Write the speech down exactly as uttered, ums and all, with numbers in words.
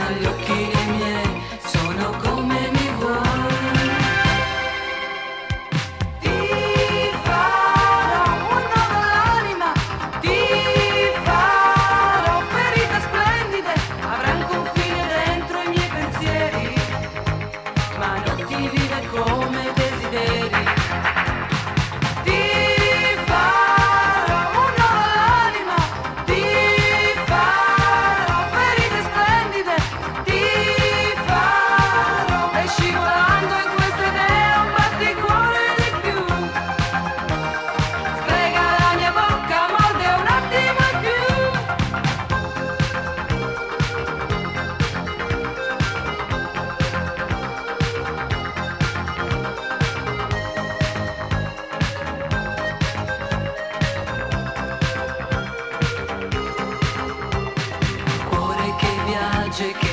gli occhi dei miei sono come mi vuoi. Ti farò un nodo all'anima, ti farò ferite splendide, avrai un confine dentro i miei pensieri, ma non ti vive come desideri. Che